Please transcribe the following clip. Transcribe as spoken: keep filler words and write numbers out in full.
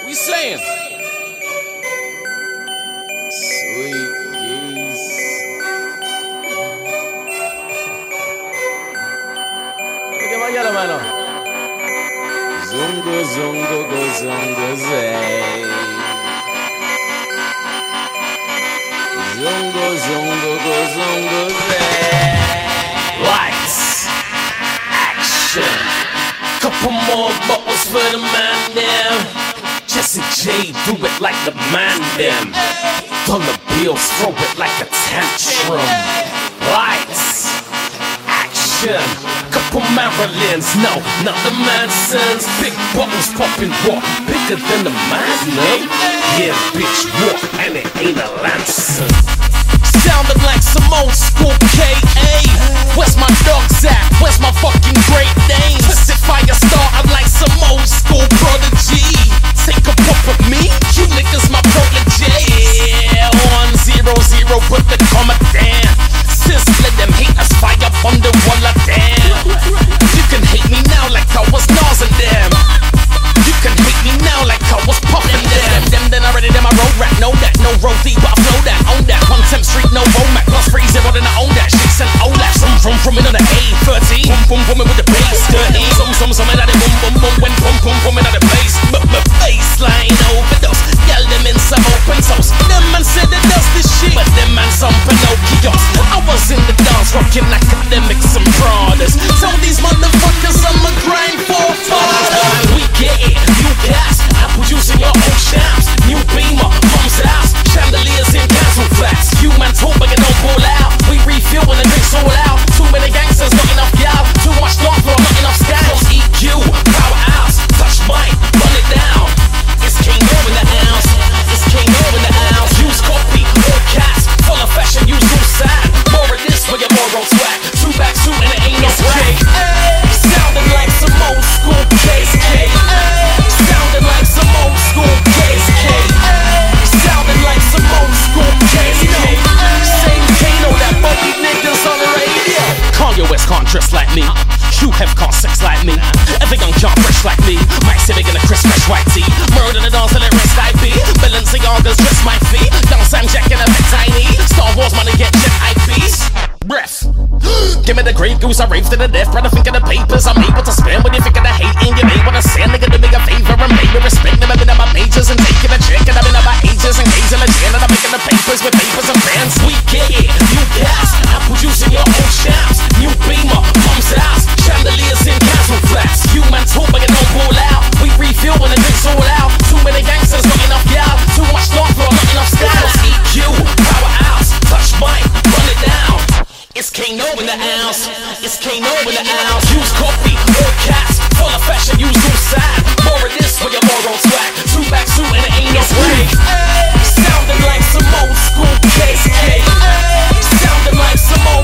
you saying? Sweet geese. Look at my yellow man on. Zungo, zungo, go, zungo, zay. Zungo, zungo, go, zungo, zay. Lights, action. Couple more bubbles for the man them. Jesse J do it like the man them. Dollar bills throw it like a tantrum. Lights, action. Couple Marilyns, no, not the Mansons. Big bottles popping walk, bigger than the man. Yeah, bitch, walk, and it ain't a Lamson. Sounded like some old school K A. Where's my dogs at? Where's my fucking great names? Pussy fire started like some old school prodigy. Take a puff of me, you niggas my protege. Yeah, one zero zero, put the comma down. Sizzle them haters fire up on the wall of damn. You can hate me now like I was Nas and them. You can hate me now like I was puffin' them. Them, then already them I road rap, know that. No road deep, but I flow that, own that. One Temp Street, no roadmap, plus free zero, then I own that. Shit sent O L A P, from from from in on the A thirteen. Boom boom boom with the bass, dirty. Some some some in at the boom boom boom when boom boom boom in at the bass. But my baseline overdose, yell them in some open toes. Them man said that does this shit, but them man some Pinocchios. I was in the dance rocking academics and Pradas. Tell these motherfuckers I'm a grind for fathers. We get it, you gas, Apple using your own shams. New Beamer, mom's house, chandeliers in council flats. You man talk but you don't pull out. We refuel when the drinks all out. Too many gangsters, not enough gal. Too much dance floor, not enough scams. E Q, powerhouse, touch mic, run it down. It's King O in the house, it's King O in the house. Use copy, all cats, full of fashion, use all sad. More of this for your moral swag. Two back suit and it ain't no crack. Sounding like some old school Case K. Sounding like some old school Case K. Sounding like some old school Case K. Same Kano that buggy niggas on the radio. Kanye West can't dress like me. Hugh Hef can't sex like me. Everyone can't fresh like me. Mike Civic in a crisp fresh white tee. Murder the dance and let rest I be. Balenciaga's dress my feet. Down Sam Jack in a bit tiny. Star Wars money get jet I Ps. Breath. Give me the Grey Goose, I rave to the death. Brother, think of the papers I'm able to spend. When you think of the hate in your name, wanna send nigga do me a favor and make me respect them. I've been about majors and taking a check, and I've been about ages and days in the jail, and I'm making the papers with papers and fans. We get it, you gas, Apple using your own shafts. New Beamer, mom's house, chandeliers in council flats. You man talk but you don't pull out. We refuel when the drinks all out. Too many gangsters, not enough gal. Too much dance floor, not enough styles. E Q, powerhouse, touch mic, run it down. It's Kano in the house, it's Kano in the house. Use copy, all cats, full of fashion, use all sad. More of this for your moral swag. Two back suit and it ain't no swag. Sounding like some old school Case K. Sounding like some old